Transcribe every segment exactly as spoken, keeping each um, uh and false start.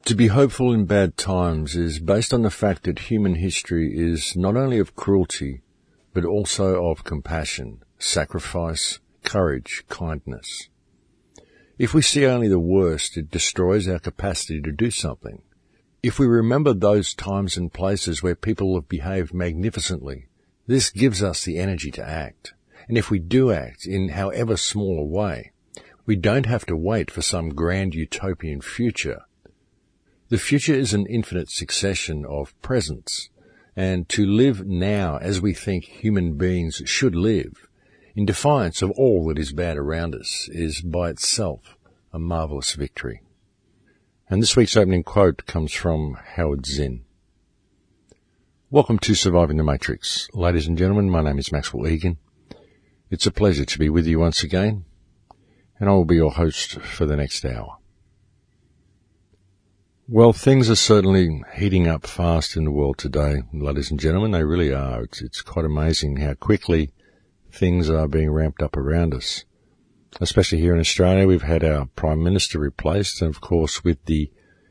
To be hopeful in bad times is based on the fact that human history is not only of cruelty, but also of compassion, sacrifice, courage, kindness. If we see only the worst, it destroys our capacity to do something. If we remember those times and places where people have behaved magnificently, this gives us the energy to act. And if we do act in however small a way, we don't have to wait for some grand utopian future. The future is an infinite succession of presents, and to live now as we think human beings should live, in defiance of all that is bad around us, is by itself a marvellous victory. And this week's opening quote comes from Howard Zinn. Welcome to Surviving the Matrix. Ladies and gentlemen, my name is Maxwell Egan. It's a pleasure to be with you once again, and I will be your host for the next hour. Well, things are certainly heating up fast in the world today, ladies and gentlemen. They really are. It's, it's quite amazing how quickly things are being ramped up around us. Especially here in Australia, we've had our Prime Minister replaced, and of course with the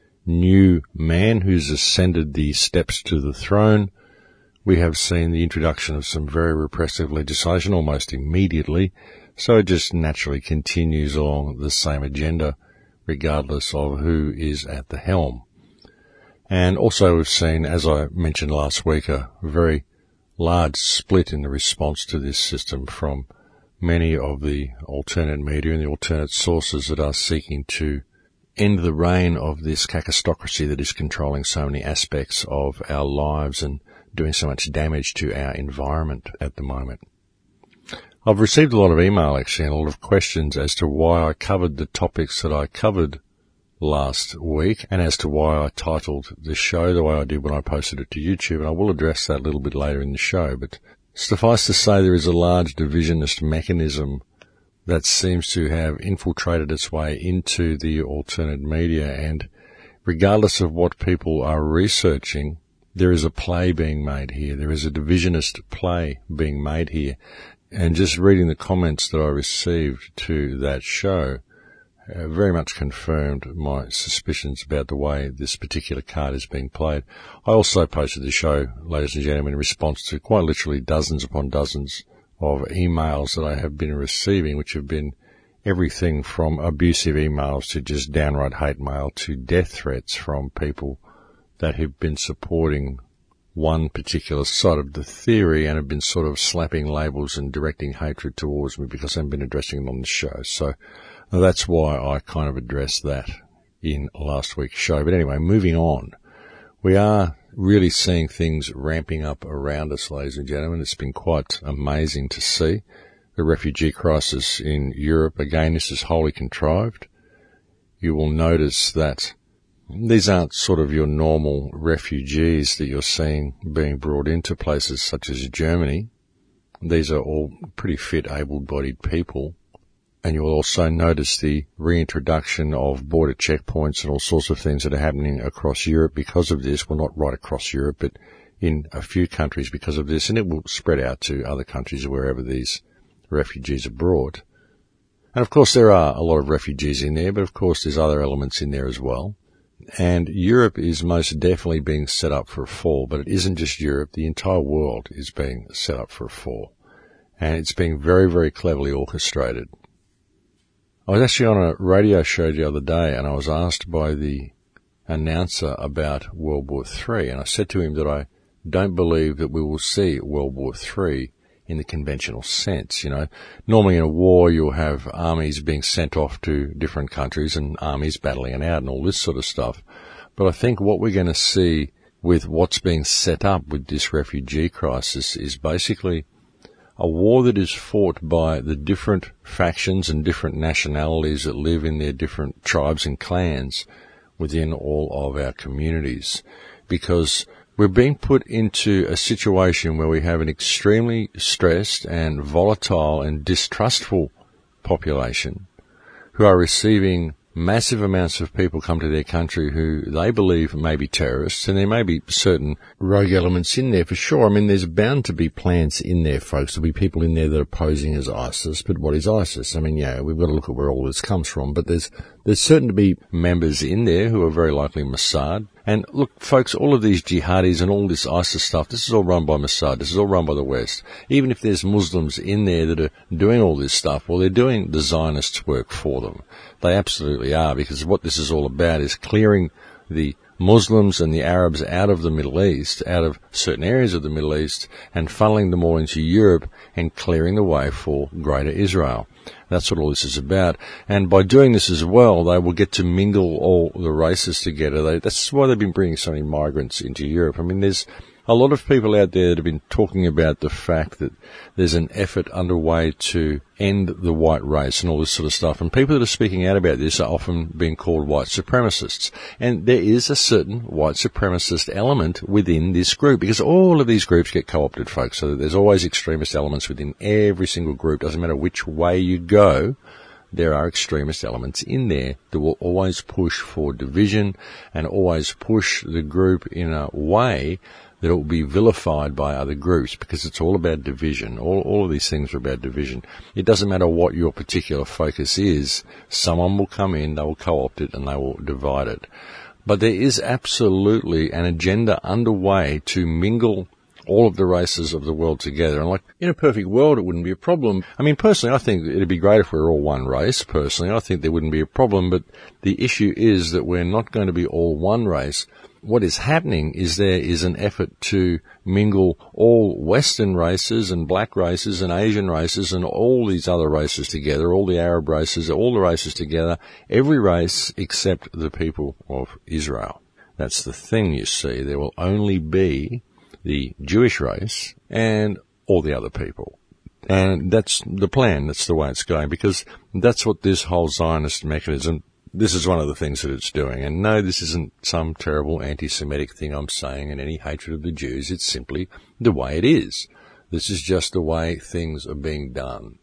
new man who's ascended the steps to the throne, we have seen the introduction of some very repressive legislation almost immediately, so it just naturally continues along the same agenda, regardless of who is at the helm. And also we've seen, as I mentioned last week, a very large split in the response to this system from many of the alternate media and the alternate sources that are seeking to end the reign of this cacostocracy that is controlling so many aspects of our lives and doing so much damage to our environment at the moment. I've received a lot of email, actually, and a lot of questions as to why I covered the topics that I covered last week and as to why I titled the show the way I did when I posted it to YouTube, and I will address that a little bit later in the show. But suffice to say, there is a large divisionist mechanism that seems to have infiltrated its way into the alternate media, and regardless of what people are researching, there is a play being made here. There is a divisionist play being made here. And just reading the comments that I received to that show uh, very much confirmed my suspicions about the way this particular card is being played. I also posted the show, ladies and gentlemen, in response to quite literally dozens upon dozens of emails that I have been receiving, which have been everything from abusive emails to just downright hate mail to death threats from people that have been supporting one particular side of the theory and have been sort of slapping labels and directing hatred towards me because I've been addressing it on the show. So that's why I kind of addressed that in last week's show. But anyway, moving on. We are really seeing things ramping up around us, ladies and gentlemen. It's been quite amazing to see. The refugee crisis in Europe, again, this is wholly contrived. You will notice that these aren't sort of your normal refugees that you're seeing being brought into places such as Germany. These are all pretty fit, able-bodied people. And you'll also notice the reintroduction of border checkpoints and all sorts of things that are happening across Europe because of this. Well, not right across Europe, but in a few countries because of this. And it will spread out to other countries wherever these refugees are brought. And of course, there are a lot of refugees in there, but of course, there's other elements in there as well. And Europe is most definitely being set up for a fall, but it isn't just Europe. The entire world is being set up for a fall. And it's being very, very cleverly orchestrated. I was actually on a radio show the other day, and I was asked by the announcer about World War Three, and I said to him that I don't believe that we will see World War Three in the conventional sense. You know, normally in a war you'll have armies being sent off to different countries and armies battling it out and all this sort of stuff. But I think what we're going to see with what's being set up with this refugee crisis is basically a war that is fought by the different factions and different nationalities that live in their different tribes and clans within all of our communities, because we're being put into a situation where we have an extremely stressed and volatile and distrustful population who are receiving massive amounts of people come to their country who they believe may be terrorists, and there may be certain rogue elements in there for sure. I mean, there's bound to be plans in there, folks. There'll be people in there that are posing as ISIS, but what is ISIS? I mean, yeah, we've got to look at where all this comes from, but there's There's certain to be members in there who are very likely Mossad. And look, folks, all of these jihadis and all this ISIS stuff, this is all run by Mossad. This is all run by the West. Even if there's Muslims in there that are doing all this stuff, well, they're doing the Zionists' work for them. They absolutely are, because what this is all about is clearing the Muslims and the Arabs out of the Middle East, out of certain areas of the Middle East, and funneling them all into Europe and clearing the way for Greater Israel. That's what all this is about. And by doing this as well, they will get to mingle all the races together. They, that's why they've been bringing so many migrants into Europe. I mean, there's a lot of people out there that have been talking about the fact that there's an effort underway to end the white race and all this sort of stuff. And people that are speaking out about this are often being called white supremacists. And there is a certain white supremacist element within this group, because all of these groups get co-opted, folks. So there's always extremist elements within every single group. Doesn't matter which way you go, there are extremist elements in there that will always push for division and always push the group in a way that it will be vilified by other groups, because it's all about division. All, all of these things are about division. It doesn't matter what your particular focus is. Someone will come in, they will co-opt it, and they will divide it. But there is absolutely an agenda underway to mingle all of the races of the world together. And like, in a perfect world, it wouldn't be a problem. I mean, personally, I think it'd be great if we were all one race. Personally, I think there wouldn't be a problem. But the issue is that we're not going to be all one race. What is happening is there is an effort to mingle all Western races and black races and Asian races and all these other races together, all the Arab races, all the races together, every race except the people of Israel. That's the thing, you see. There will only be the Jewish race and all the other people. And that's the plan. That's the way it's going, because that's what this whole Zionist mechanism, this is one of the things that it's doing. And no, this isn't some terrible anti-Semitic thing I'm saying and any hatred of the Jews. It's simply the way it is. This is just the way things are being done.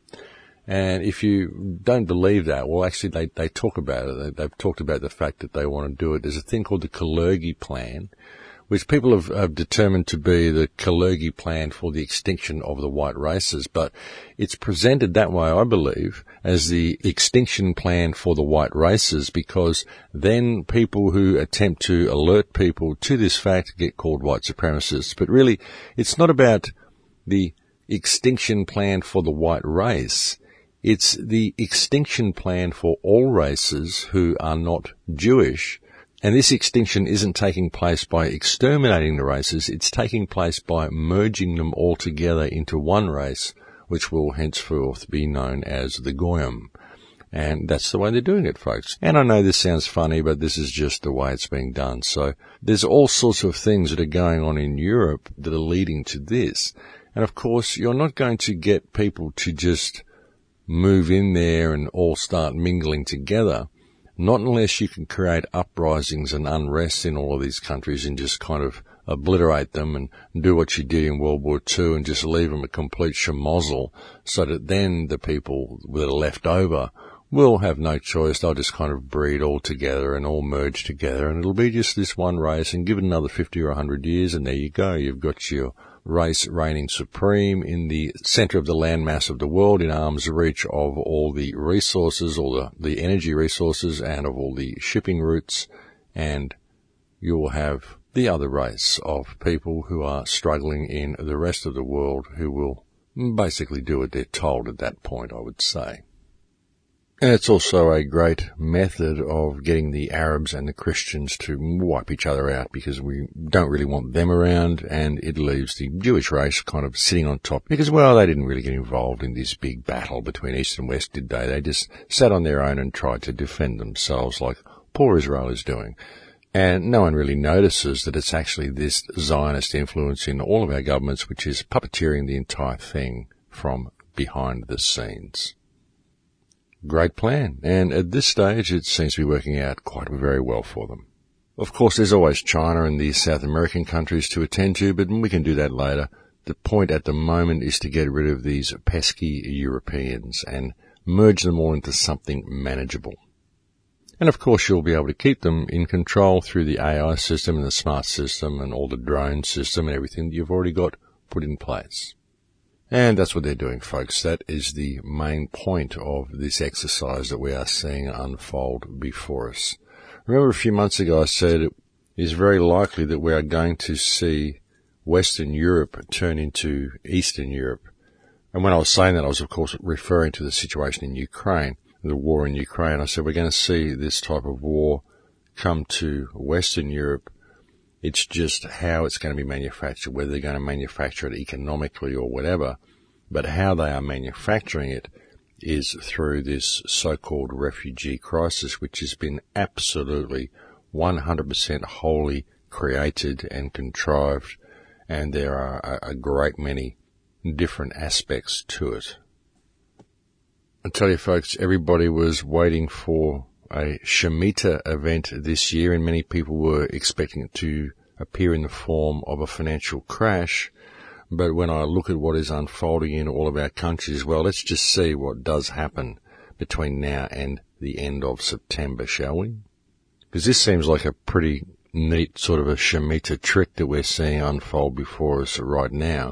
And if you don't believe that, well, actually, they, they talk about it. They, they've talked about the fact that they want to do it. There's a thing called the Kalergi Plan, which people have, have determined to be the Kalergi Plan for the extinction of the white races. But it's presented that way, I believe, as the extinction plan for the white races, because then people who attempt to alert people to this fact get called white supremacists. But really, it's not about the extinction plan for the white race. It's the extinction plan for all races who are not Jewish. And this extinction isn't taking place by exterminating the races, it's taking place by merging them all together into one race, which will henceforth be known as the Goyim. And that's the way they're doing it, folks. And I know this sounds funny, but this is just the way it's being done. So there's all sorts of things that are going on in Europe that are leading to this. And of course, you're not going to get people to just move in there and all start mingling together. Not unless you can create uprisings and unrest in all of these countries and just kind of obliterate them and do what you did in World War Two and just leave them a complete schmozzle, so that then the people that are left over will have no choice. They'll just kind of breed all together and all merge together, and it'll be just this one race, and give it another fifty or one hundred years, and there you go. You've got your race reigning supreme in the center of the landmass of the world, in arm's reach of all the resources, all the, the energy resources, and of all the shipping routes, and you will have the other race of people who are struggling in the rest of the world, who will basically do what they're told at that point, I would say. And it's also a great method of getting the Arabs and the Christians to wipe each other out, because we don't really want them around, and it leaves the Jewish race kind of sitting on top, because, well, they didn't really get involved in this big battle between East and West, did they? They just sat on their own and tried to defend themselves like poor Israel is doing. And no one really notices that it's actually this Zionist influence in all of our governments which is puppeteering the entire thing from behind the scenes. Great plan, and at this stage it seems to be working out quite very well for them. Of course, there's always China and the South American countries to attend to, but we can do that later. The point at the moment is to get rid of these pesky Europeans and merge them all into something manageable. And of course, you'll be able to keep them in control through the A I system and the smart system and all the drone system and everything that you've already got put in place. And that's what they're doing, folks. That is the main point of this exercise that we are seeing unfold before us. Remember a few months ago I said it is very likely that we are going to see Western Europe turn into Eastern Europe. And when I was saying that, I was, of course, referring to the situation in Ukraine, the war in Ukraine. I said we're going to see this type of war come to Western Europe. It's just how it's going to be manufactured, whether they're going to manufacture it economically or whatever. But how they are manufacturing it is through this so-called refugee crisis, which has been absolutely one hundred percent wholly created and contrived. And there are a, a great many different aspects to it. I tell you, folks, everybody was waiting for a Shemitah event this year, and many people were expecting it to appear in the form of a financial crash. But when I look at what is unfolding in all of our countries, well, let's just see what does happen between now and the end of September, shall we? Because this seems like a pretty neat sort of a Shemitah trick that we're seeing unfold before us right now.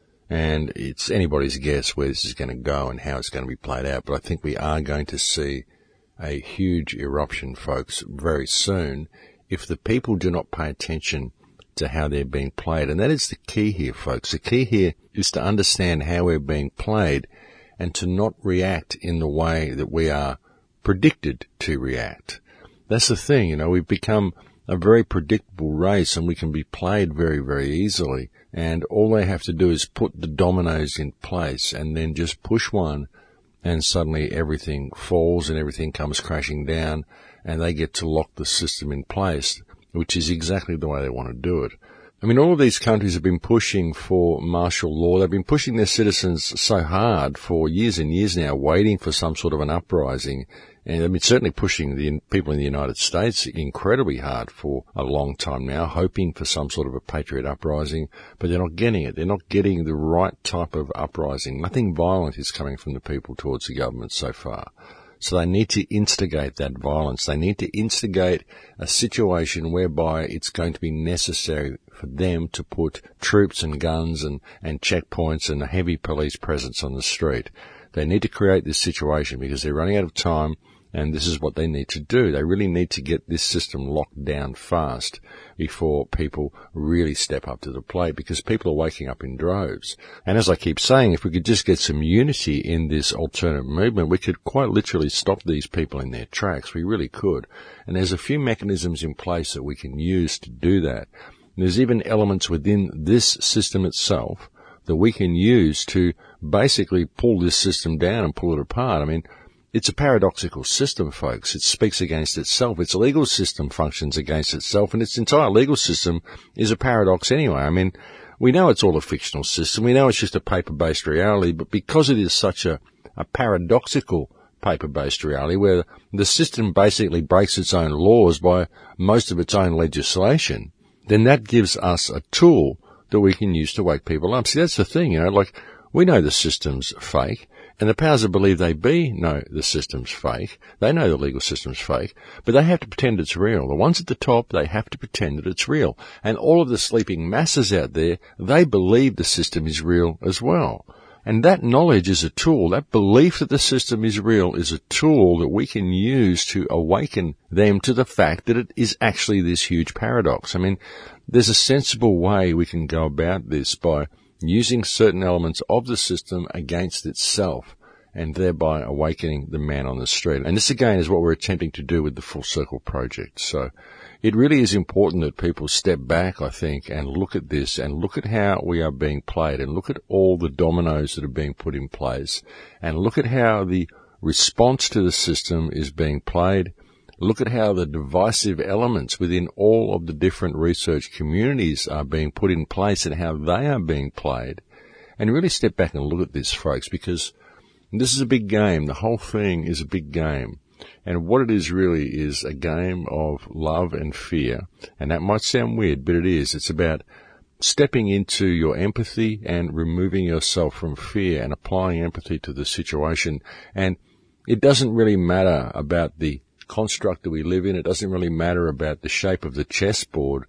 And it's anybody's guess where this is going to go and how it's going to be played out. But I think we are going to see a huge eruption, folks, very soon if the people do not pay attention to how they're being played. And that is the key here, folks. The key here is to understand how we're being played and to not react in the way that we are predicted to react. That's the thing, you know, we've become a very predictable race and we can be played very, very easily. And all they have to do is put the dominoes in place and then just push one, and suddenly everything falls and everything comes crashing down, and they get to lock the system in place, which is exactly the way they want to do it. I mean, all of these countries have been pushing for martial law. They've been pushing their citizens so hard for years and years now, waiting for some sort of an uprising. And they've been certainly pushing the people in the United States incredibly hard for a long time now, hoping for some sort of a patriot uprising, but they're not getting it. They're not getting the right type of uprising. Nothing violent is coming from the people towards the government so far. So they need to instigate that violence. They need to instigate a situation whereby it's going to be necessary for them to put troops and guns and, and checkpoints and a heavy police presence on the street. They need to create this situation because they're running out of time, and this is what they need to do. They really need to get this system locked down fast before people really step up to the plate, because people are waking up in droves. And as I keep saying, if we could just get some unity in this alternative movement, we could quite literally stop these people in their tracks. We really could. And there's a few mechanisms in place that we can use to do that. And there's even elements within this system itself that we can use to basically pull this system down and pull it apart. I mean, it's a paradoxical system, folks. It speaks against itself. Its legal system functions against itself, and its entire legal system is a paradox anyway. I mean, we know it's all a fictional system. We know it's just a paper-based reality, but because it is such a, a paradoxical paper-based reality where the system basically breaks its own laws by most of its own legislation, then that gives us a tool that we can use to wake people up. See, that's the thing, you know, like, we know the system's fake, and the powers that believe they be know the system's fake. They know the legal system's fake, but they have to pretend it's real. The ones at the top, they have to pretend that it's real. And all of the sleeping masses out there, they believe the system is real as well. And that knowledge is a tool. That belief that the system is real is a tool that we can use to awaken them to the fact that it is actually this huge paradox. I mean, there's a sensible way we can go about this by using certain elements of the system against itself and thereby awakening the man on the street. And this again is what we're attempting to do with the Full Circle project. So it really is important that people step back, I think, and look at this and look at how we are being played and look at all the dominoes that are being put in place and look at how the response to the system is being played. Look at how the divisive elements within all of the different research communities are being put in place and how they are being played. And really step back and look at this, folks, because this is a big game. The whole thing is a big game. And what it is really is a game of love and fear. And that might sound weird, but it is. It's about stepping into your empathy and removing yourself from fear and applying empathy to the situation. And it doesn't really matter about the construct that we live in. It doesn't really matter about the shape of the chessboard.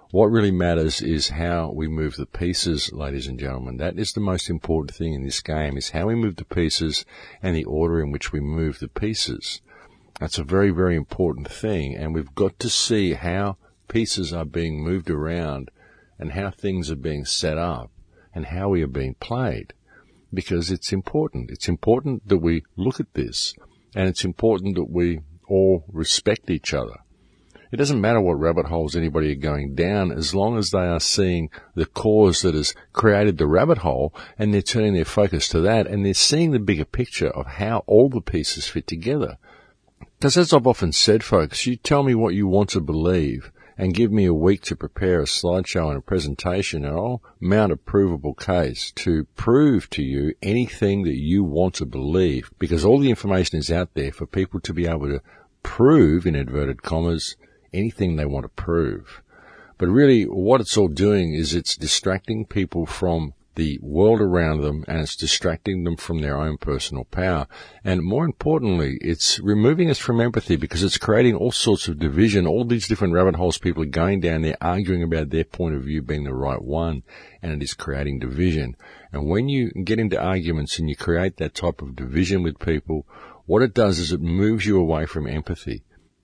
What really matters is how we move the pieces, ladies and gentlemen. That is the most important thing in this game, is how we move the pieces and the order in which we move the pieces. That's a very, very important thing, and we've got to see how pieces are being moved around and how things are being set up and how we are being played, because it's important. It's important that we look at this, and it's important that we all respect each other. It doesn't matter what rabbit holes anybody are going down, as long as they are seeing the cause that has created the rabbit hole, and they're turning their focus to that, and they're seeing the bigger picture of how all the pieces fit together. Because as I've often said, folks, you tell me what you want to believe and give me a week to prepare a slideshow and a presentation, and I'll mount a provable case to prove to you anything that you want to believe, because all the information is out there for people to be able to prove, in inverted commas, anything they want to prove. But really, what it's all doing is it's distracting people from the world around them, and it's distracting them from their own personal power. And more importantly, it's removing us from empathy, because it's creating all sorts of division. All these different rabbit holes people are going down there, arguing about their point of view being the right one, and it is creating division. And when you get into arguments and you create that type of division with people, what it does is it moves you away from empathy.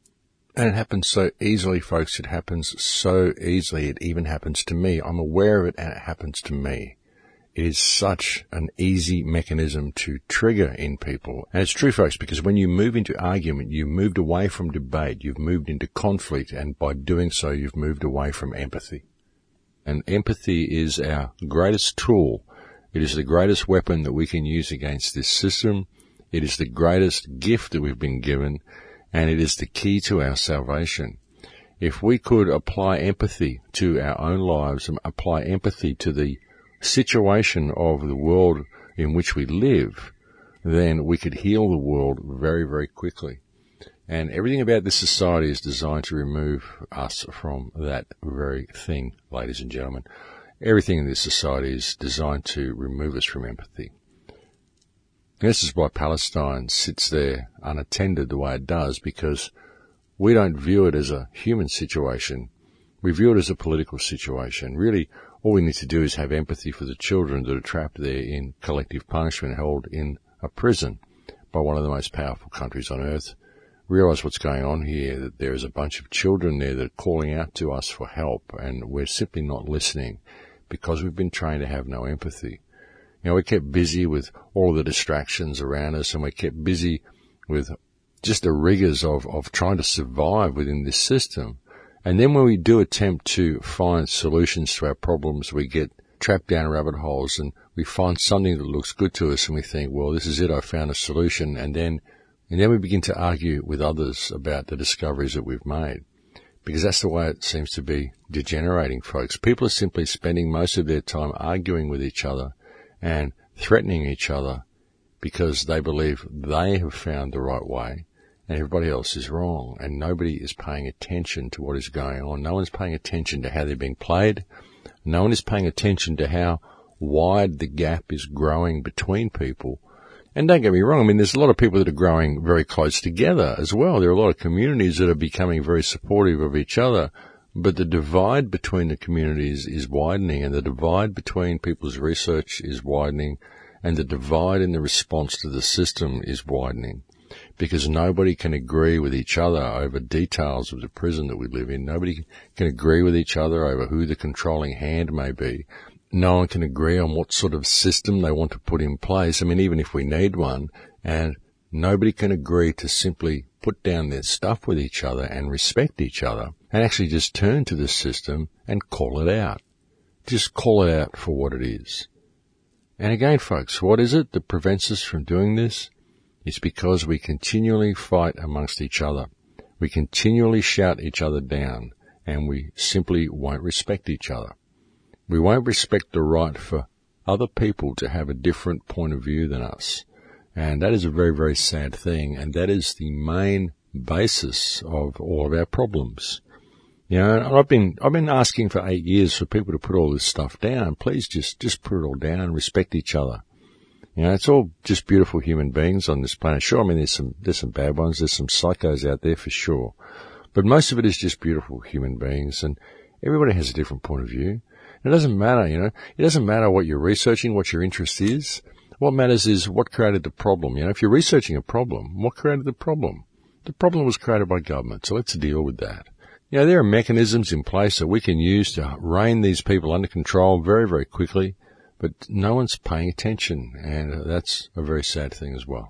And it happens so easily, folks. It happens so easily. It even happens to me. I'm aware of it, and it happens to me. It is such an easy mechanism to trigger in people. And it's true, folks, because when you move into argument, you've moved away from debate, you've moved into conflict, and by doing so, you've moved away from empathy. And empathy is our greatest tool. It is the greatest weapon that we can use against this system. It is the greatest gift that we've been given, and it is the key to our salvation. If we could apply empathy to our own lives and apply empathy to the situation of the world in which we live, then we could heal the world very, very quickly. And everything about this society is designed to remove us from that very thing, ladies and gentlemen. Everything in this society is designed to remove us from empathy. And this is why Palestine sits there unattended the way it does, because we don't view it as a human situation. We view it as a political situation. Really, all we need to do is have empathy for the children that are trapped there in collective punishment, held in a prison by one of the most powerful countries on earth. Realize what's going on here, that there is a bunch of children there that are calling out to us for help, and we're simply not listening because we've been trained to have no empathy. You know, we're kept busy with all the distractions around us, and we're kept busy with just the rigors of, of trying to survive within this system. And then when we do attempt to find solutions to our problems, we get trapped down rabbit holes, and we find something that looks good to us, and we think, well, this is it, I found a solution. And then, and then we begin to argue with others about the discoveries that we've made, because that's the way it seems to be degenerating, folks. People are simply spending most of their time arguing with each other and threatening each other because they believe they have found the right way, and everybody else is wrong, and nobody is paying attention to what is going on. No one's paying attention to how they're being played. No one is paying attention to how wide the gap is growing between people. And don't get me wrong, I mean, there's a lot of people that are growing very close together as well. There are a lot of communities that are becoming very supportive of each other, but the divide between the communities is widening, and the divide between people's research is widening, and the divide in the response to the system is widening. Because nobody can agree with each other over details of the prison that we live in. Nobody can agree with each other over who the controlling hand may be. No one can agree on what sort of system they want to put in place. I mean, even if we need one, and nobody can agree to simply put down their stuff with each other and respect each other and actually just turn to the system and call it out. Just call it out for what it is. And again, folks, what is it that prevents us from doing this? It's because we continually fight amongst each other. We continually shout each other down, and we simply won't respect each other. We won't respect the right for other people to have a different point of view than us. And that is a very, very sad thing, and that is the main basis of all of our problems. You know, I've been, I've been asking for eight years for people to put all this stuff down. Please just, just put it all down and respect each other. You know, it's all just beautiful human beings on this planet. Sure, I mean, there's some, there's some bad ones. There's some psychos out there for sure. But most of it is just beautiful human beings. And Everybody has a different point of view. It doesn't matter, you know, it doesn't matter what you're researching, what your interest is. What matters is what created the problem. You know, if you're researching a problem, what created the problem? The problem was created by government, so let's deal with that. You know, there are mechanisms in place that we can use to rein these people under control very, very quickly, but no one's paying attention, and that's a very sad thing as well.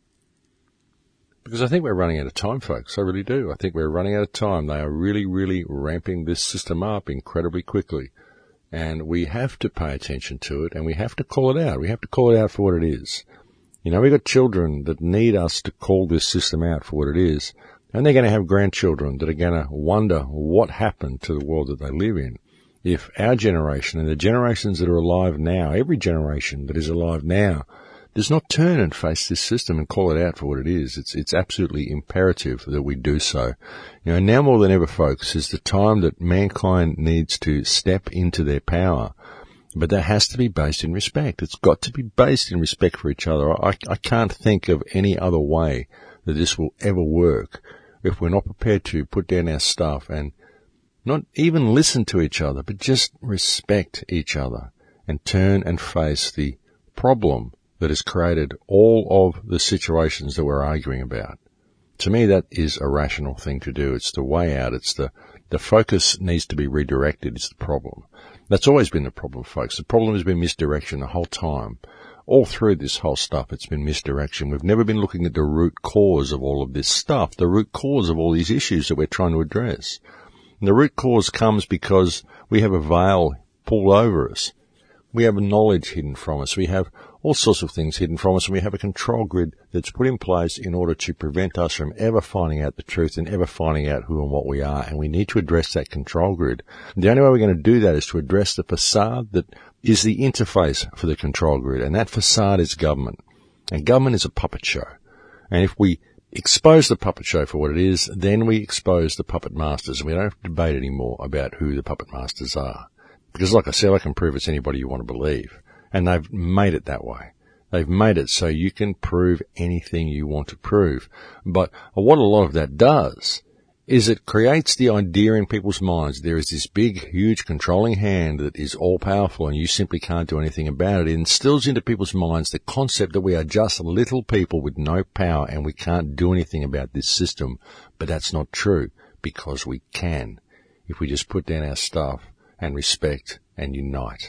Because I think we're running out of time, folks. I really do. I think we're running out of time. They are really, really ramping this system up incredibly quickly. And we have to pay attention to it, and we have to call it out. We have to call it out for what it is. You know, we've got children that need us to call this system out for what it is, and they're going to have grandchildren that are going to wonder what happened to the world that they live in. If our generation and the generations that are alive now, every generation that is alive now, does not turn and face this system and call it out for what it is. It's it's absolutely imperative that we do so. You know, now more than ever, folks, is the time that mankind needs to step into their power. But that has to be based in respect. It's got to be based in respect for each other. I, I can't think of any other way that this will ever work if we're not prepared to put down our stuff and not even listen to each other, but just respect each other and turn and face the problem that has created all of the situations that we're arguing about. To me, that is a rational thing to do. It's the way out. It's the, the focus needs to be redirected. It's the problem. That's always been the problem, folks. The problem has been misdirection the whole time. All through this whole stuff, it's been misdirection. We've never been looking at the root cause of all of this stuff, the root cause of all these issues that we're trying to address. And the root cause comes because we have a veil pulled over us. We have knowledge hidden from us. We have all sorts of things hidden from us, and we have a control grid that's put in place in order to prevent us from ever finding out the truth and ever finding out who and what we are, and we need to address that control grid. The only way we're going to do that is to address the facade that is the interface for the control grid, and that facade is government. And government is a puppet show. And if we expose the puppet show for what it is, then we expose the puppet masters, and we don't have to debate anymore about who the puppet masters are. Because like I said, I can prove it's anybody you want to believe. And they've made it that way. They've made it so you can prove anything you want to prove. But what a lot of that does is it creates the idea in people's minds there is this big, huge controlling hand that is all-powerful and you simply can't do anything about it. It instills into people's minds the concept that we are just little people with no power and we can't do anything about this system. But that's not true, because we can, if we just put down our stuff and respect and unite.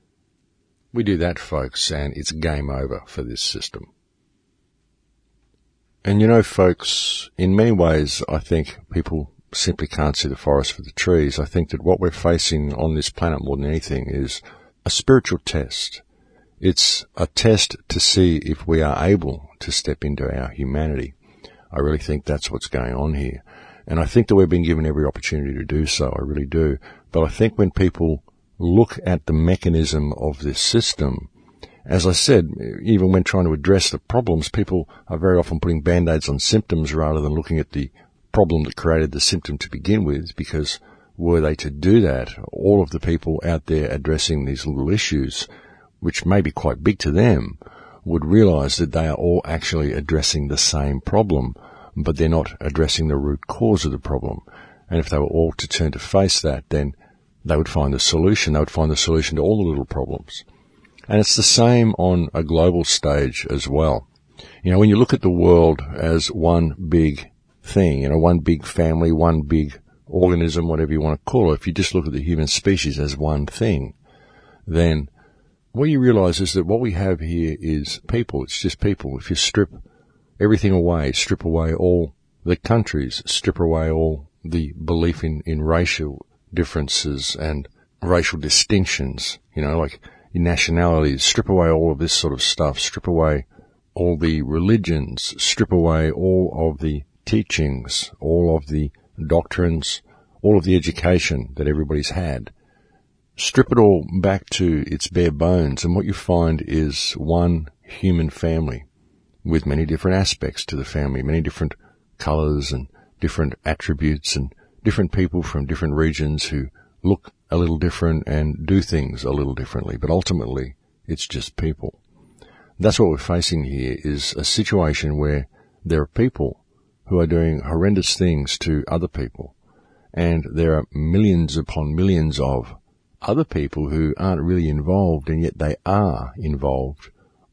We do that, folks, and it's game over for this system. And you know, folks, in many ways, I think people simply can't see the forest for the trees. I think that what we're facing on this planet more than anything is a spiritual test. It's a test to see if we are able to step into our humanity. I really think that's what's going on here. And I think that we've been given every opportunity to do so. I really do. But I think when people look at the mechanism of this system, as I said, even when trying to address the problems, people are very often putting band-aids on symptoms rather than looking at the problem that created the symptom to begin with, because were they to do that, all of the people out there addressing these little issues, which may be quite big to them, would realize that they are all actually addressing the same problem, but they're not addressing the root cause of the problem. And if they were all to turn to face that, then they would find the solution. They would find the solution to all the little problems. And it's the same on a global stage as well. You know, when you look at the world as one big thing, you know, one big family, one big organism, whatever you want to call it, if you just look at the human species as one thing, then what you realize is that what we have here is people. It's just people. If you strip everything away, strip away all the countries, strip away all the belief in, in racial differences and racial distinctions, you know, like nationalities, strip away all of this sort of stuff, strip away all the religions, strip away all of the teachings, all of the doctrines, all of the education that everybody's had. Strip it all back to its bare bones, and what you find is one human family with many different aspects to the family, many different colors and different attributes and different people from different regions who look a little different and do things a little differently, but ultimately it's just people. That's what we're facing here, is a situation where there are people who are doing horrendous things to other people, And there are millions upon millions of other people who aren't really involved, and yet they are involved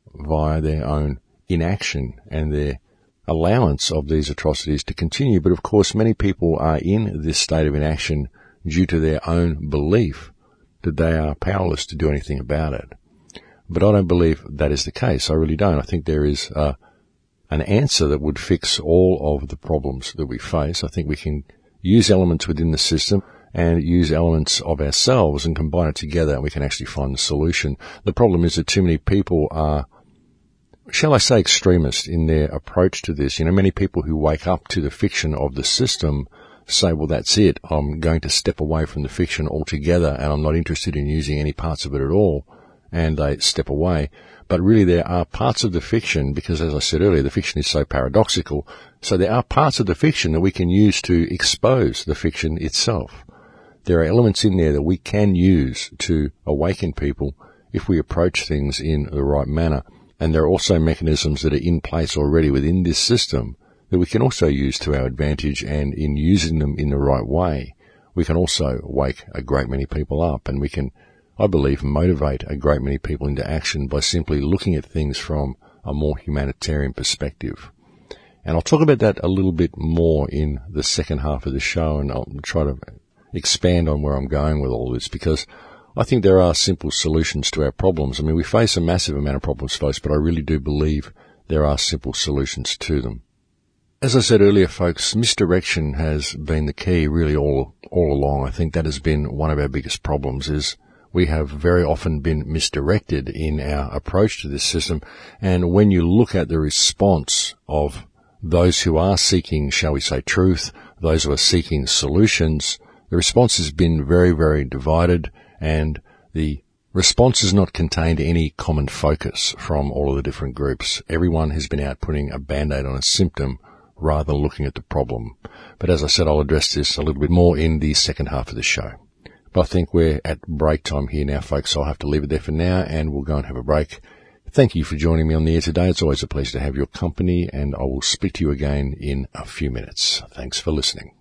via their own inaction and their allowance of these atrocities to continue. But of course, many people are in this state of inaction due to their own belief that they are powerless to do anything about it. But I don't believe that is the case. I really don't. I think there is uh, an answer that would fix all of the problems that we face. I think we can use elements within the system and use elements of ourselves and combine it together, and we can actually find the solution. The problem is that too many people are, shall I say, extremist in their approach to this. You know, many people who wake up to the fiction of the system say, well, that's it. I'm going to step away from the fiction altogether, and I'm not interested in using any parts of it at all. And they step away. But really there are parts of the fiction, because as I said earlier, the fiction is so paradoxical. So there are parts of the fiction that we can use to expose the fiction itself. There are elements in there that we can use to awaken people if we approach things in the right manner. And there are also mechanisms that are in place already within this system that we can also use to our advantage, and in using them in the right way, we can also wake a great many people up, and we can, I believe, motivate a great many people into action by simply looking at things from a more humanitarian perspective. And I'll talk about that a little bit more in the second half of the show, and I'll try to expand on where I'm going with all this, because I think there are simple solutions to our problems. I mean, we face a massive amount of problems, folks, but I really do believe there are simple solutions to them. As I said earlier, folks, misdirection has been the key really all, all along. I think that has been one of our biggest problems, is we have very often been misdirected in our approach to this system. And when you look at the response of those who are seeking, shall we say, truth, those who are seeking solutions, the response has been very, very divided, and the response is not contained any common focus from all of the different groups. Everyone has been out putting a band-aid on a symptom rather than looking at the problem. But as I said, I'll address this a little bit more in the second half of the show. But I think we're at break time here now, folks, so I'll have to leave it there for now, and we'll go and have a break. Thank you for joining me on the air today. It's always a pleasure to have your company, and I will speak to you again in a few minutes. Thanks for listening.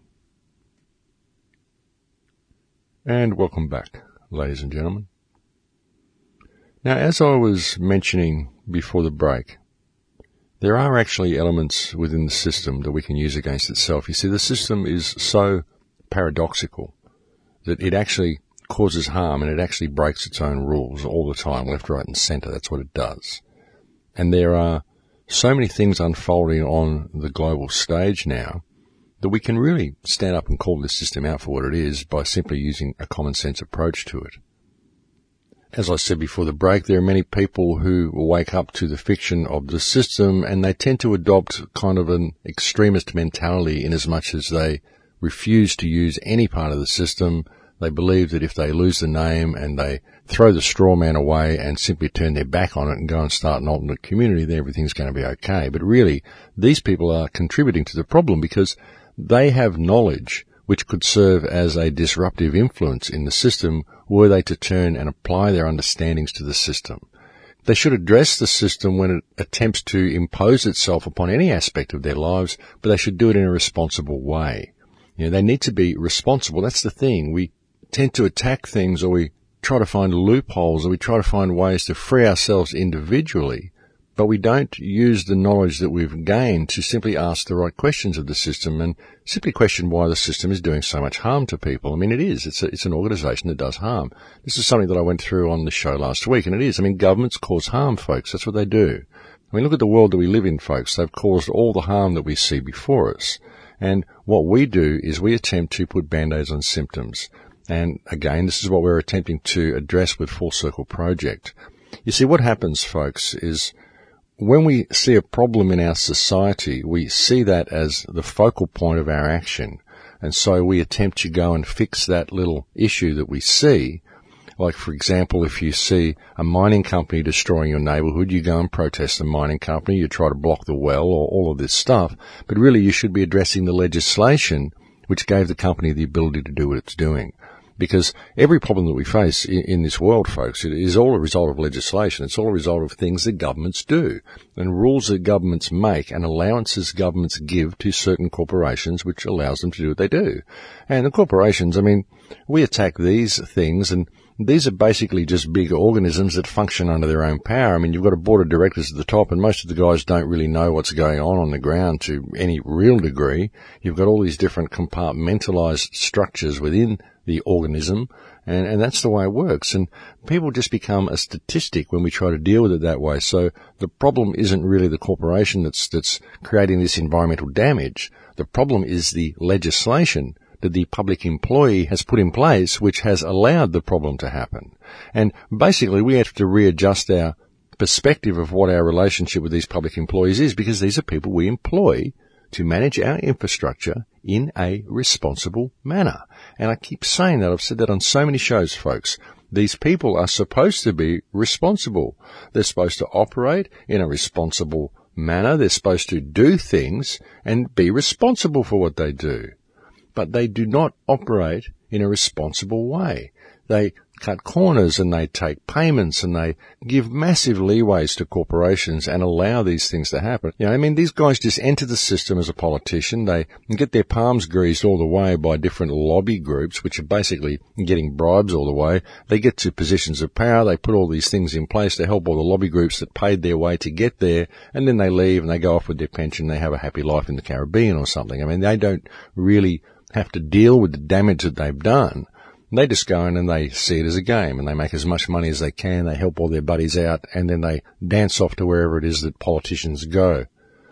And welcome back, ladies and gentlemen. Now, as I was mentioning before the break, there are actually elements within the system that we can use against itself. You see, the system is so paradoxical that it actually causes harm, and it actually breaks its own rules all the time, left, right, and centre. That's what it does. And there are so many things unfolding on the global stage now that we can really stand up and call this system out for what it is by simply using a common sense approach to it. As I said before the break, there are many people who wake up to the fiction of the system, and they tend to adopt kind of an extremist mentality in as much as they refuse to use any part of the system. They believe that if they lose the name and they throw the straw man away and simply turn their back on it and go and start an alternate community, then everything's going to be okay. But really, these people are contributing to the problem because they have knowledge which could serve as a disruptive influence in the system were they to turn and apply their understandings to the system. They should address the system when it attempts to impose itself upon any aspect of their lives, but they should do it in a responsible way. You know, they need to be responsible. That's the thing. We tend to attack things, or we try to find loopholes, or we try to find ways to free ourselves individually, but we don't use the knowledge that we've gained to simply ask the right questions of the system and simply question why the system is doing so much harm to people. I mean, it is. It's a, it's an organization that does harm. This is something that I went through on the show last week, and it is. I mean, governments cause harm, folks. That's what they do. I mean, look at the world that we live in, folks. They've caused all the harm that we see before us. And what we do is we attempt to put band-aids on symptoms. And again, this is what we're attempting to address with Full Circle Project. You see, what happens, folks, is when we see a problem in our society, we see that as the focal point of our action. And so we attempt to go and fix that little issue that we see. Like, for example, if you see a mining company destroying your neighbourhood, you go and protest the mining company, you try to block the well, or all of this stuff. But really, you should be addressing the legislation which gave the company the ability to do what it's doing. Because every problem that we face in, in this world, folks, it is all a result of legislation. It's all a result of things that governments do and rules that governments make and allowances governments give to certain corporations, which allows them to do what they do. And the corporations, I mean, we attack these things, and these are basically just big organisms that function under their own power. I mean, you've got a board of directors at the top, and most of the guys don't really know what's going on on the ground to any real degree. You've got all these different compartmentalized structures within the organism, and, and that's the way it works. And people just become a statistic when we try to deal with it that way. So the problem isn't really the corporation that's that's creating this environmental damage. The problem is the legislation that the public employee has put in place, which has allowed the problem to happen. And basically, we have to readjust our perspective of what our relationship with these public employees is, because these are people we employ to manage our infrastructure in a responsible manner. And I keep saying that. I've said that on so many shows, folks. These people are supposed to be responsible. They're supposed to operate in a responsible manner. They're supposed to do things and be responsible for what they do. But they do not operate in a responsible way. They cut corners and they take payments and they give massive leeways to corporations and allow these things to happen. You know, I mean, these guys just enter the system as a politician. They get their palms greased all the way by different lobby groups, which are basically getting bribes all the way. They get to positions of power. They put all these things in place to help all the lobby groups that paid their way to get there. And then they leave and they go off with their pension. They have a happy life in the Caribbean or something. I mean, they don't really have to deal with the damage that they've done. They just go in and they see it as a game and they make as much money as they can. They help all their buddies out and then they dance off to wherever it is that politicians go.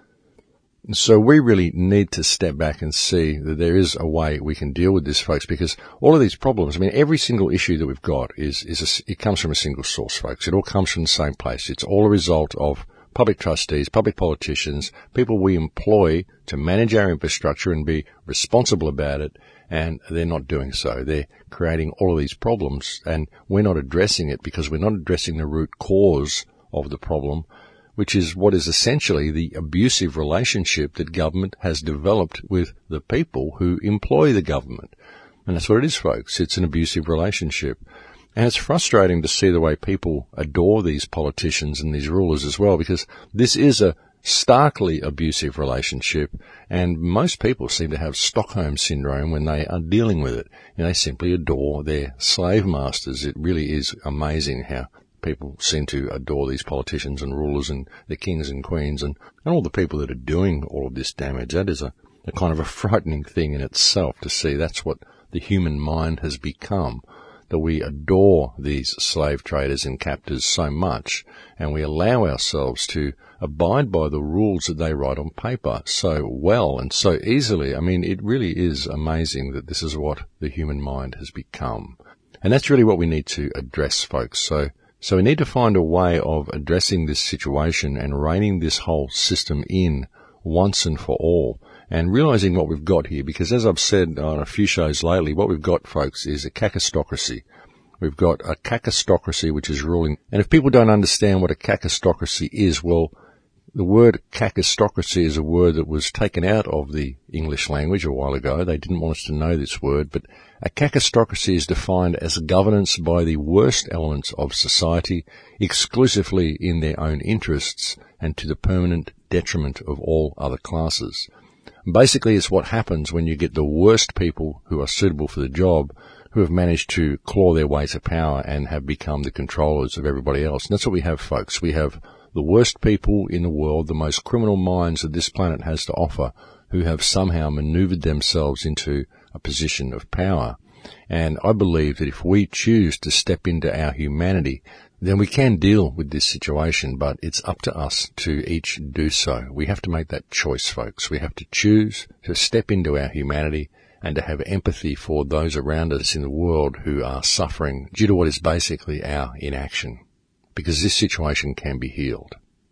So we really need to step back and see that there is a way we can deal with this, folks, because all of these problems, I mean, every single issue that we've got is, is a, it comes from a single source, folks. It all comes from the same place. It's all a result of public trustees, public politicians, people we employ to manage our infrastructure and be responsible about it, and they're not doing so. They're creating all of these problems, and we're not addressing it because we're not addressing the root cause of the problem, which is what is essentially the abusive relationship that government has developed with the people who employ the government. And that's what it is, folks. It's an abusive relationship. And it's frustrating to see the way people adore these politicians and these rulers as well, because this is a starkly abusive relationship, and most people seem to have Stockholm syndrome when they are dealing with it. You know, they simply adore their slave masters. It really is amazing how people seem to adore these politicians and rulers and the kings and queens and, and all the people that are doing all of this damage. That is a, a kind of a frightening thing in itself to see. That's what the human mind has become, that we adore these slave traders and captors so much, and we allow ourselves to abide by the rules that they write on paper so well and so easily. I mean, it really is amazing that this is what the human mind has become. And that's really what we need to address, folks. So, so we need to find a way of addressing this situation and reining this whole system in once and for all, and realizing what we've got here, because as I've said on a few shows lately, what we've got, folks, is a kakistocracy. We've got a kakistocracy which is ruling. And if people don't understand what a kakistocracy is, well, the word kakistocracy is a word that was taken out of the English language a while ago. They didn't want us to know this word, but a kakistocracy is defined as governance by the worst elements of society, exclusively in their own interests and to the permanent detriment of all other classes. Basically, it's what happens when you get the worst people who are suitable for the job, who have managed to claw their way to power and have become the controllers of everybody else. And that's what we have, folks. We have the worst people in the world, the most criminal minds that this planet has to offer, who have somehow maneuvered themselves into a position of power. And I believe that if we choose to step into our humanity, then we can deal with this situation, but it's up to us to each do so. We have to make that choice, folks. We have to choose to step into our humanity and to have empathy for those around us in the world who are suffering due to what is basically our inaction, because this situation can be healed.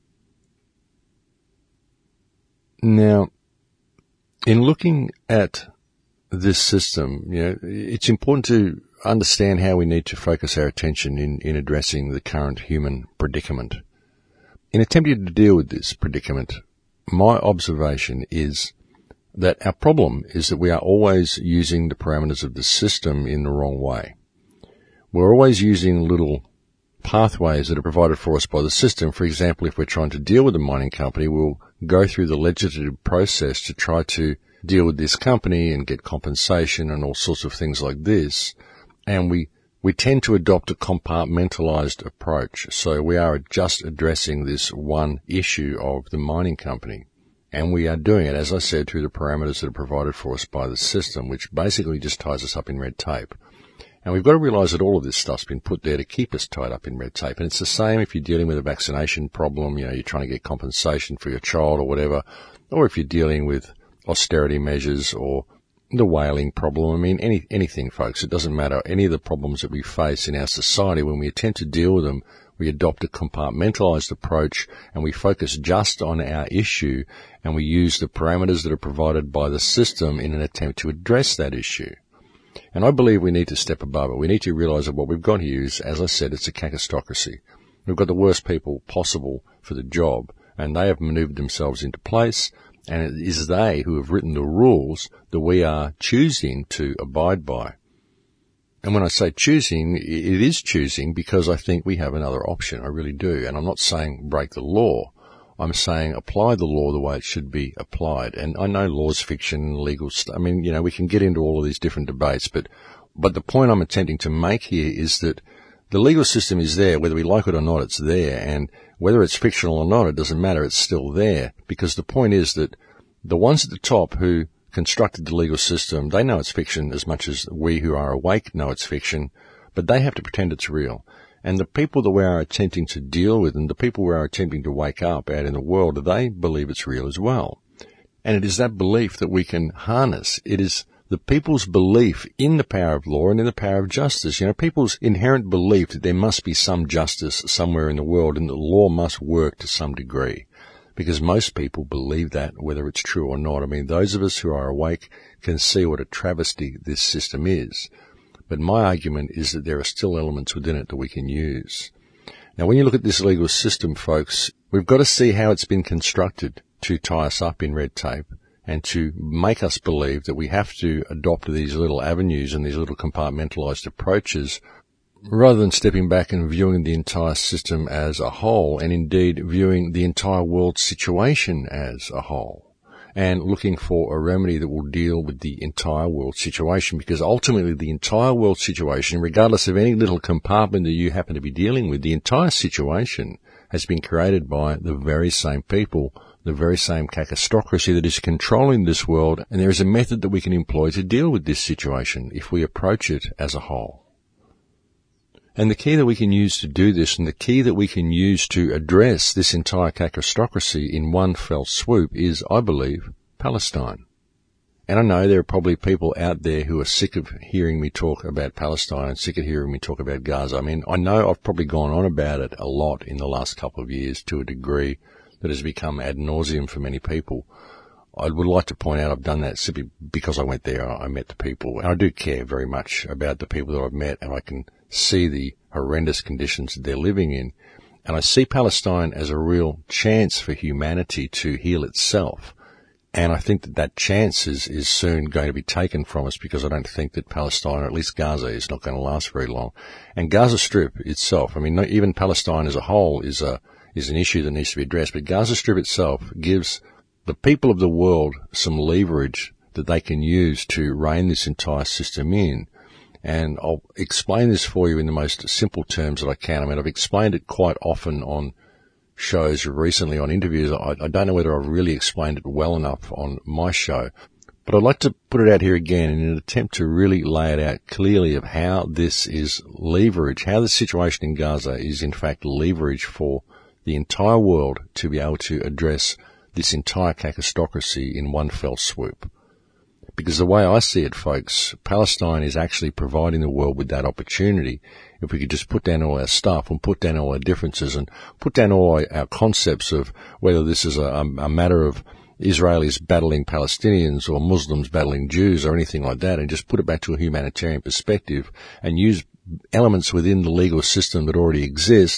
Now, in looking at this system, you know, it's important to understand how we need to focus our attention in, in addressing the current human predicament. In attempting to deal with this predicament, my observation is that our problem is that we are always using the parameters of the system in the wrong way. We're always using little pathways that are provided for us by the system. For example, if we're trying to deal with a mining company, we'll go through the legislative process to try to deal with this company and get compensation and all sorts of things like this. And we, we tend to adopt a compartmentalized approach. So we are just addressing this one issue of the mining company. And we are doing it, as I said, through the parameters that are provided for us by the system, which basically just ties us up in red tape. And we've got to realize that all of this stuff's been put there to keep us tied up in red tape. And it's the same if you're dealing with a vaccination problem, you know, you're trying to get compensation for your child or whatever, or if you're dealing with austerity measures or the whaling problem. I mean, any, anything, folks. It doesn't matter. Any of the problems that we face in our society, when we attempt to deal with them, we adopt a compartmentalized approach and we focus just on our issue and we use the parameters that are provided by the system in an attempt to address that issue. And I believe we need to step above it. We need to realize that what we've got here is, as I said, it's a cacistocracy. We've got the worst people possible for the job, and they have maneuvered themselves into place, and it is they who have written the rules that we are choosing to abide by. And when I say choosing, it is choosing because I think we have another option. I really do. And I'm not saying break the law. I'm saying apply the law the way it should be applied. And I know law's fiction, legal stuff. I mean, you know, we can get into all of these different debates, but, but the point I'm attempting to make here is that the legal system is there. Whether we like it or not, it's there. And whether it's fictional or not, it doesn't matter. It's still there. Because the point is that the ones at the top who constructed the legal system, they know it's fiction as much as we who are awake know it's fiction, but they have to pretend it's real. And the people that we are attempting to deal with and the people we are attempting to wake up out in the world, they believe it's real as well. And it is that belief that we can harness. It is the people's belief in the power of law and in the power of justice. You know, people's inherent belief that there must be some justice somewhere in the world and that law must work to some degree. Because most people believe that, whether it's true or not. I mean, those of us who are awake can see what a travesty this system is. But my argument is that there are still elements within it that we can use. Now, when you look at this legal system, folks, we've got to see how it's been constructed to tie us up in red tape and to make us believe that we have to adopt these little avenues and these little compartmentalized approaches rather than stepping back and viewing the entire system as a whole and indeed viewing the entire world situation as a whole. And looking for a remedy that will deal with the entire world situation, because ultimately the entire world situation, regardless of any little compartment that you happen to be dealing with, the entire situation has been created by the very same people, the very same cacistocracy that is controlling this world, and there is a method that we can employ to deal with this situation if we approach it as a whole. And the key that we can use to do this, and the key that we can use to address this entire cacistocracy in one fell swoop is, I believe, Palestine. And I know there are probably people out there who are sick of hearing me talk about Palestine and sick of hearing me talk about Gaza. I mean, I know I've probably gone on about it a lot in the last couple of years to a degree that has become ad nauseum for many people. I would like to point out I've done that simply because I went there, I met the people, and I do care very much about the people that I've met, and I can see the horrendous conditions that they're living in. And I see Palestine as a real chance for humanity to heal itself. And I think that that chance is, is soon going to be taken from us because I don't think that Palestine, or at least Gaza, is not going to last very long. And Gaza Strip itself, I mean, not even Palestine as a whole is a, is an issue that needs to be addressed, but Gaza Strip itself gives the people of the world some leverage that they can use to rein this entire system in. And I'll explain this for you in the most simple terms that I can. I mean, I've explained it quite often on shows recently, on interviews. I, I don't know whether I've really explained it well enough on my show, but I'd like to put it out here again in an attempt to really lay it out clearly of how this is leverage, how the situation in Gaza is in fact leverage for the entire world to be able to address this entire cacistocracy in one fell swoop. Because the way I see it, folks, Palestine is actually providing the world with that opportunity. If we could just put down all our stuff and put down all our differences and put down all our concepts of whether this is a, a matter of Israelis battling Palestinians or Muslims battling Jews or anything like that, and just put it back to a humanitarian perspective and use elements within the legal system that already exist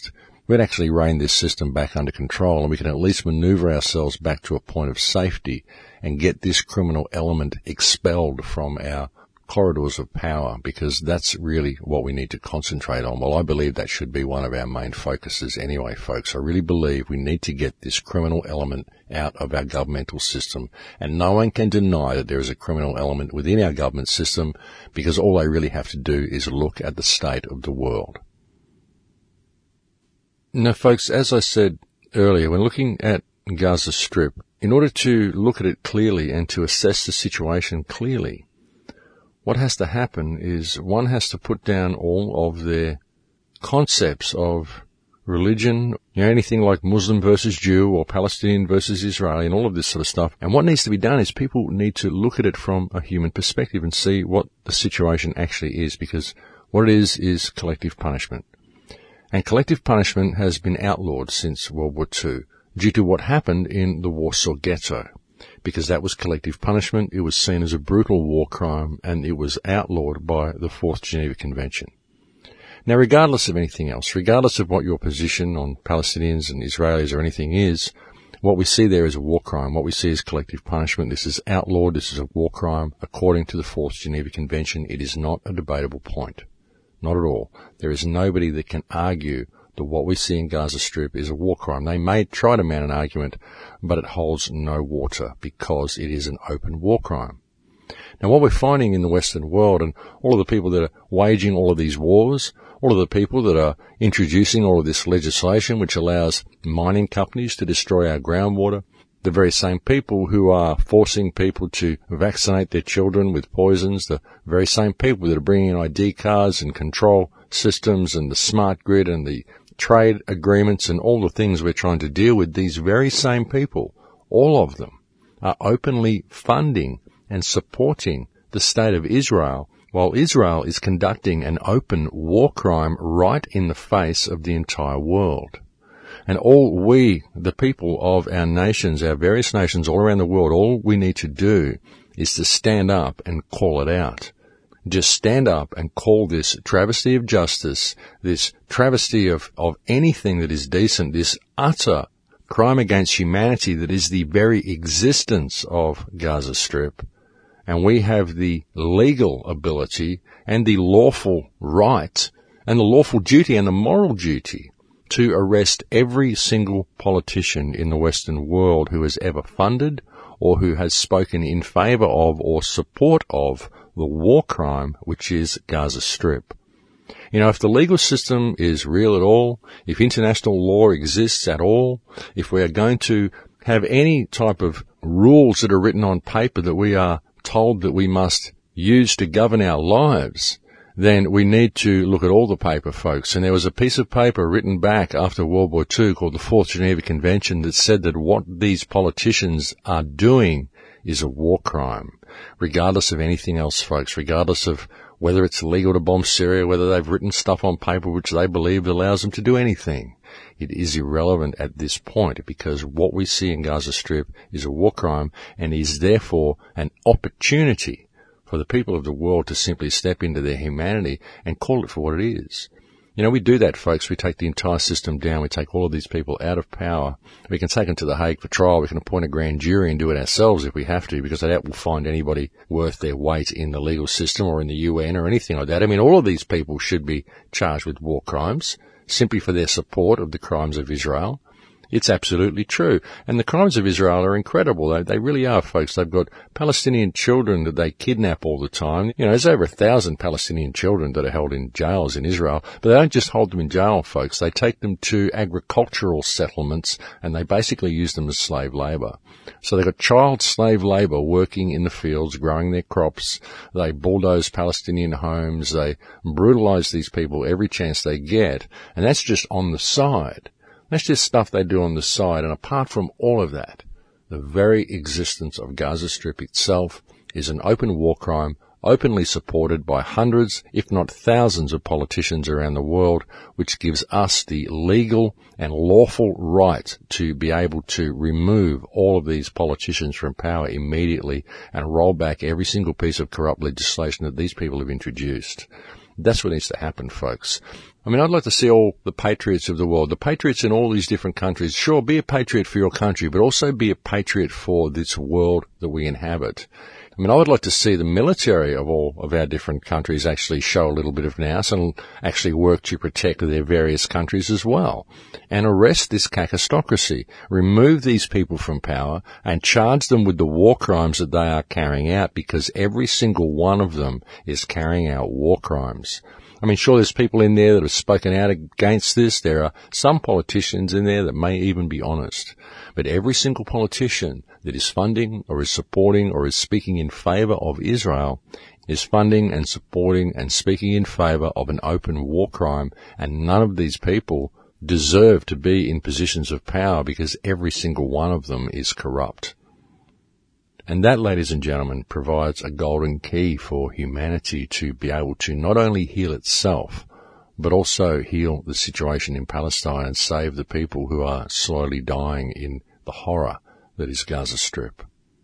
we'd actually rein this system back under control, and we can at least maneuver ourselves back to a point of safety and get this criminal element expelled from our corridors of power, because that's really what we need to concentrate on. Well, I believe that should be one of our main focuses anyway, folks. I really believe we need to get this criminal element out of our governmental system, and no one can deny that there is a criminal element within our government system, because all they really have to do is look at the state of the world. Now, folks, as I said earlier, when looking at Gaza Strip, in order to look at it clearly and to assess the situation clearly, what has to happen is one has to put down all of their concepts of religion, you know, anything like Muslim versus Jew or Palestinian versus Israeli and all of this sort of stuff. And what needs to be done is people need to look at it from a human perspective and see what the situation actually is, because what it is is collective punishment. And collective punishment has been outlawed since World War Two due to what happened in the Warsaw Ghetto. Because that was collective punishment, it was seen as a brutal war crime, and it was outlawed by the Fourth Geneva Convention. Now, regardless of anything else, regardless of what your position on Palestinians and Israelis or anything is, what we see there is a war crime. What we see is collective punishment. This is outlawed. This is a war crime. According to the Fourth Geneva Convention, it is not a debatable point. Not at all. There is nobody that can argue that what we see in Gaza Strip is a war crime. They may try to mount an argument, but it holds no water because it is an open war crime. Now, what we're finding in the Western world, and all of the people that are waging all of these wars, all of the people that are introducing all of this legislation which allows mining companies to destroy our groundwater, the very same people who are forcing people to vaccinate their children with poisons, the very same people that are bringing in I D cards and control systems and the smart grid and the trade agreements and all the things we're trying to deal with, these very same people, all of them, are openly funding and supporting the state of Israel, while Israel is conducting an open war crime right in the face of the entire world. And all we, the people of our nations, our various nations all around the world, all we need to do is to stand up and call it out. Just stand up and call this travesty of justice, this travesty of, of anything that is decent, this utter crime against humanity that is the very existence of Gaza Strip. And we have the legal ability and the lawful right and the lawful duty and the moral duty to arrest every single politician in the Western world who has ever funded or who has spoken in favour of or support of the war crime which is Gaza Strip. You know, if the legal system is real at all, if international law exists at all, if we are going to have any type of rules that are written on paper that we are told that we must use to govern our lives, then we need to look at all the paper, folks. And there was a piece of paper written back after World War Two called the Fourth Geneva Convention that said that what these politicians are doing is a war crime, regardless of anything else, folks, regardless of whether it's illegal to bomb Syria, whether they've written stuff on paper which they believe allows them to do anything. It is irrelevant at this point, because what we see in Gaza Strip is a war crime and is therefore an opportunity for the people of the world to simply step into their humanity and call it for what it is. You know, we do that, folks. We take the entire system down. We take all of these people out of power. We can take them to The Hague for trial. We can appoint a grand jury and do it ourselves if we have to, because that will find anybody worth their weight in the legal system or in the U N or anything like that. I mean, all of these people should be charged with war crimes simply for their support of the crimes of Israel. It's absolutely true. And the crimes of Israel are incredible. They, they really are, folks. They've got Palestinian children that they kidnap all the time. You know, there's over a thousand Palestinian children that are held in jails in Israel. But they don't just hold them in jail, folks. They take them to agricultural settlements and they basically use them as slave labour. So they've got child slave labour working in the fields, growing their crops. They bulldoze Palestinian homes. They brutalise these people every chance they get. And that's just on the side. That's just stuff they do on the side. And apart from all of that, the very existence of Gaza Strip itself is an open war crime, openly supported by hundreds, if not thousands of politicians around the world, which gives us the legal and lawful right to be able to remove all of these politicians from power immediately and roll back every single piece of corrupt legislation that these people have introduced. That's what needs to happen, folks. I mean, I'd like to see all the patriots of the world, the patriots in all these different countries. Sure, be a patriot for your country, but also be a patriot for this world that we inhabit. I mean, I would like to see the military of all of our different countries actually show a little bit of nous and actually work to protect their various countries as well. And arrest this cacistocracy. Remove these people from power and charge them with the war crimes that they are carrying out, because every single one of them is carrying out war crimes. I mean, sure, there's people in there that have spoken out against this. There are some politicians in there that may even be honest. But every single politician that is funding or is supporting or is speaking in favour of Israel is funding and supporting and speaking in favour of an open war crime, and none of these people deserve to be in positions of power because every single one of them is corrupt. And that, ladies and gentlemen, provides a golden key for humanity to be able to not only heal itself, but also heal the situation in Palestine and save the people who are slowly dying in the horror that is Gaza Strip.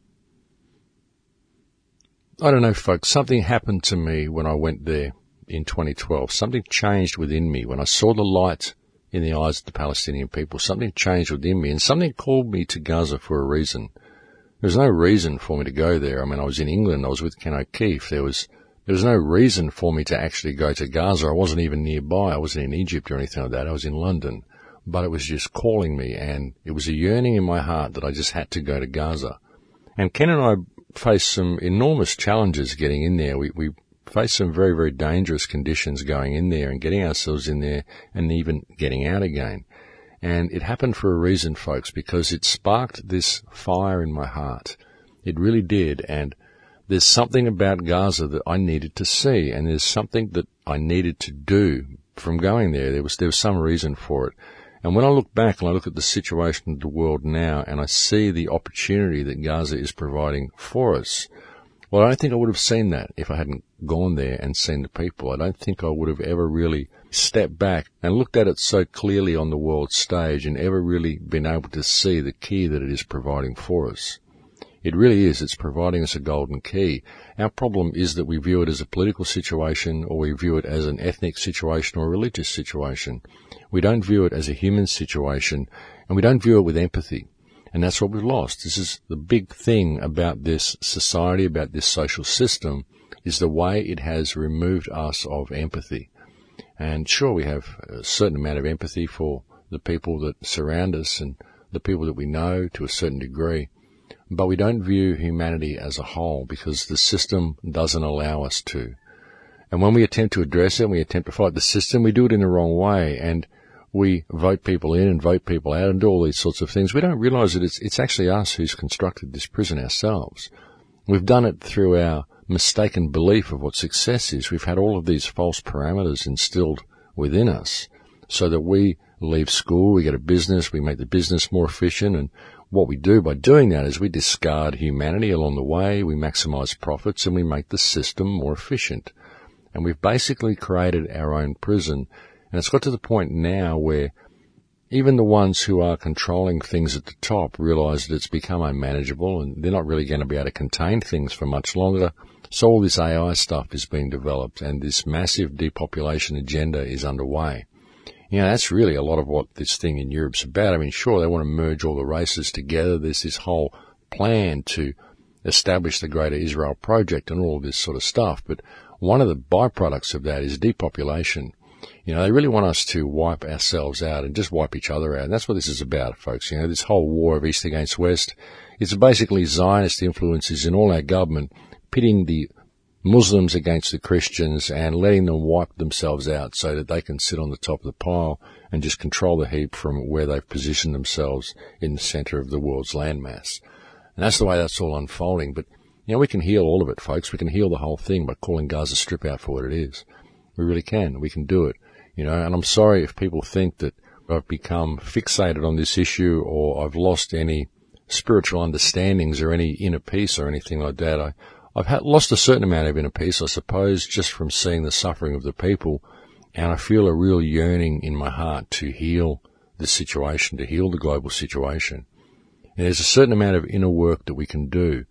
I don't know, folks, something happened to me when I went there in twenty twelve. Something changed within me. When I saw the light in the eyes of the Palestinian people, something changed within me, and something called me to Gaza for a reason. There was no reason for me to go there. I mean, I was in England. I was with Ken O'Keefe. There was there was no reason for me to actually go to Gaza. I wasn't even nearby. I wasn't in Egypt or anything like that. I was in London. But it was just calling me, and it was a yearning in my heart that I just had to go to Gaza. And Ken and I faced some enormous challenges getting in there. We, we faced some very, very dangerous conditions going in there and getting ourselves in there and even getting out again. And it happened for a reason, folks, because it sparked this fire in my heart. It really did. And there's something about Gaza that I needed to see, and there's something that I needed to do from going there. There was, there was some reason for it. And when I look back and I look at the situation of the world now and I see the opportunity that Gaza is providing for us, well, I don't think I would have seen that if I hadn't gone there and seen the people. I don't think I would have ever really stepped back and looked at it so clearly on the world stage and ever really been able to see the key that it is providing for us. It really is. It's providing us a golden key. Our problem is that we view it as a political situation, or we view it as an ethnic situation or a religious situation. We don't view it as a human situation, and we don't view it with empathy. And that's what we've lost. This is the big thing about this society, about this social system, is the way it has removed us of empathy. And sure, we have a certain amount of empathy for the people that surround us and the people that we know to a certain degree. But we don't view humanity as a whole because the system doesn't allow us to. And when we attempt to address it, and we attempt to fight the system, we do it in the wrong way. And we vote people in and vote people out and do all these sorts of things. We don't realize that it's, it's actually us who's constructed this prison ourselves. We've done it through our mistaken belief of what success is. We've had all of these false parameters instilled within us so that we leave school, we get a business, we make the business more efficient, and what we do by doing that is we discard humanity along the way, we maximize profits, and we make the system more efficient. And we've basically created our own prison. And it's got to the point now where even the ones who are controlling things at the top realize that it's become unmanageable and they're not really going to be able to contain things for much longer. So all this A I stuff is being developed and this massive depopulation agenda is underway. You know, that's really a lot of what this thing in Europe's about. I mean, sure, they want to merge all the races together. There's this whole plan to establish the Greater Israel Project and all this sort of stuff. But one of the byproducts of that is depopulation. You know, they really want us to wipe ourselves out and just wipe each other out. And that's what this is about, folks. You know, this whole war of East against West, it's basically Zionist influences in all our government, pitting the Muslims against the Christians and letting them wipe themselves out so that they can sit on the top of the pile and just control the heap from where they've positioned themselves in the center of the world's landmass. And that's the way that's all unfolding. But, you know, we can heal all of it, folks. We can heal the whole thing by calling Gaza Strip out for what it is. We really can. We can do it. You know, and I'm sorry if people think that I've become fixated on this issue or I've lost any spiritual understandings or any inner peace or anything like that. I, I've had, lost a certain amount of inner peace, I suppose, just from seeing the suffering of the people. And I feel a real yearning in my heart to heal the situation, to heal the global situation. And there's a certain amount of inner work that we can do.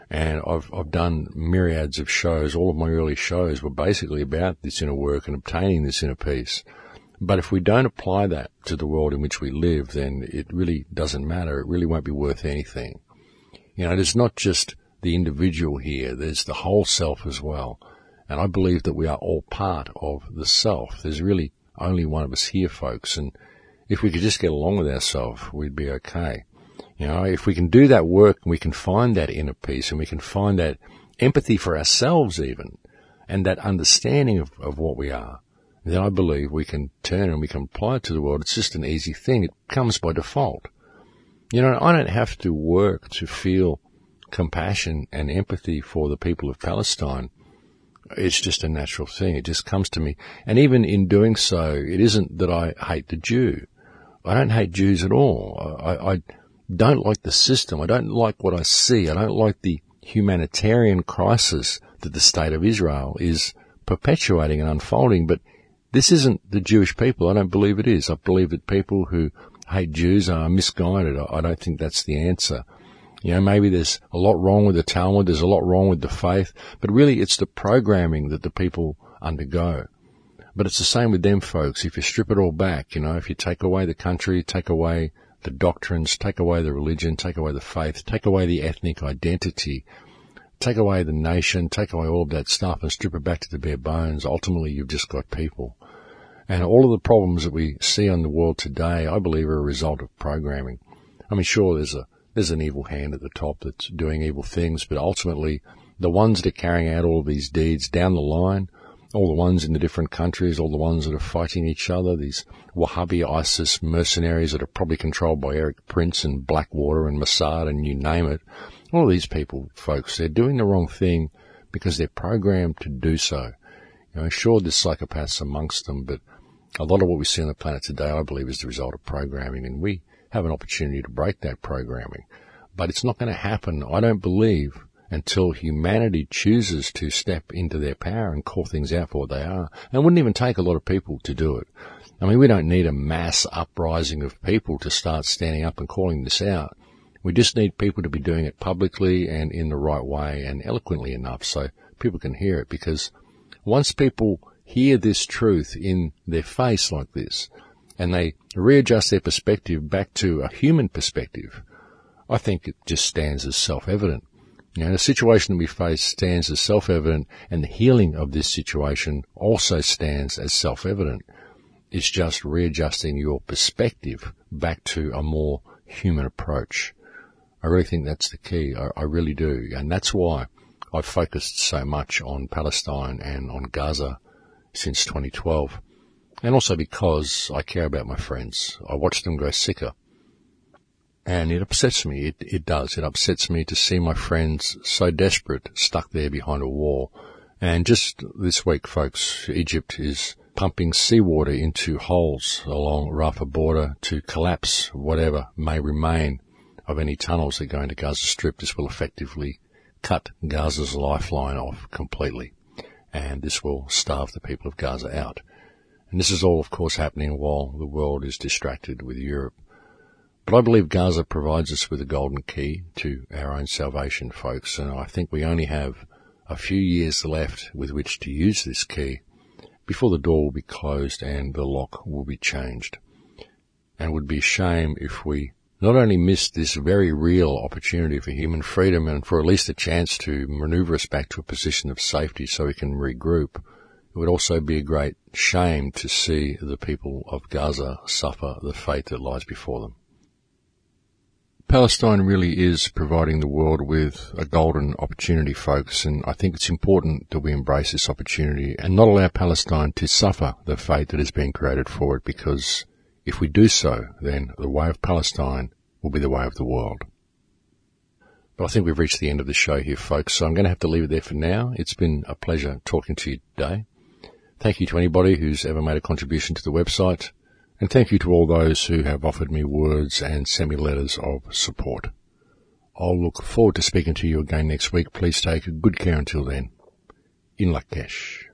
And I've, I've done myriads of shows. All of my early shows were basically about this inner work and obtaining this inner peace. But if we don't apply that to the world in which we live, then it really doesn't matter. It really won't be worth anything. You know, there's not just the individual here. There's the whole self as well. And I believe that we are all part of the self. There's really only one of us here, folks. And if we could just get along with ourselves, we'd be okay. You know, if we can do that work and we can find that inner peace and we can find that empathy for ourselves even, and that understanding of, of what we are, then I believe we can turn and we can apply it to the world. It's just an easy thing. It comes by default. You know, I don't have to work to feel compassion and empathy for the people of Palestine. It's just a natural thing. It just comes to me. And even in doing so, it isn't that I hate the Jew. I don't hate Jews at all. I, I don't like the system. I don't like what I see. I don't like the humanitarian crisis that the state of Israel is perpetuating and unfolding. But this isn't the Jewish people. I don't believe it is. I believe that people who hate Jews are misguided. I don't think that's the answer. You know, maybe there's a lot wrong with the Talmud. There's a lot wrong with the faith. But really, it's the programming that the people undergo. But it's the same with them, folks. If you strip it all back, you know, if you take away the country, take away the doctrines, take away the religion, take away the faith, take away the ethnic identity, take away the nation, take away all of that stuff and strip it back to the bare bones, ultimately you've just got people. And all of the problems that we see on the world today, I believe, are a result of programming. I mean, sure, there's a there's an evil hand at the top that's doing evil things, but ultimately the ones that are carrying out all of these deeds down the line, all the ones in the different countries, all the ones that are fighting each other, these Wahhabi ISIS mercenaries that are probably controlled by Eric Prince and Blackwater and Mossad and you name it, all of these people, folks, they're doing the wrong thing because they're programmed to do so. You know, sure, there's psychopaths amongst them, but a lot of what we see on the planet today, I believe, is the result of programming, and we have an opportunity to break that programming. But it's not going to happen, I don't believe, until humanity chooses to step into their power and call things out for what they are. And it wouldn't even take a lot of people to do it. I mean, we don't need a mass uprising of people to start standing up and calling this out. We just need people to be doing it publicly and in the right way and eloquently enough so people can hear it. Because once people hear this truth in their face like this, and they readjust their perspective back to a human perspective, I think it just stands as self-evident. You know, the situation that we face stands as self-evident, and the healing of this situation also stands as self-evident. It's just readjusting your perspective back to a more human approach. I really think that's the key. I, I really do. And that's why I've focused so much on Palestine and on Gaza since twenty twelve. And also because I care about my friends. I watch them grow sicker. And it upsets me. It, it does. It upsets me to see my friends so desperate, stuck there behind a wall. And just this week, folks, Egypt is pumping seawater into holes along Rafah border to collapse whatever may remain of any tunnels that go into Gaza Strip. This will effectively cut Gaza's lifeline off completely. And this will starve the people of Gaza out. And this is all, of course, happening while the world is distracted with Europe. But I believe Gaza provides us with a golden key to our own salvation, folks, and I think we only have a few years left with which to use this key before the door will be closed and the lock will be changed. And it would be a shame if we not only missed this very real opportunity for human freedom and for at least a chance to maneuver us back to a position of safety so we can regroup, it would also be a great shame to see the people of Gaza suffer the fate that lies before them. Palestine really is providing the world with a golden opportunity, folks, and I think it's important that we embrace this opportunity and not allow Palestine to suffer the fate that has been created for it, because if we do so, then the way of Palestine will be the way of the world. But I think we've reached the end of the show here, folks, so I'm going to have to leave it there for now. It's been a pleasure talking to you today. Thank you to anybody who's ever made a contribution to the website. And thank you to all those who have offered me words and sent me letters of support. I'll look forward to speaking to you again next week. Please take good care until then. In Lakesh.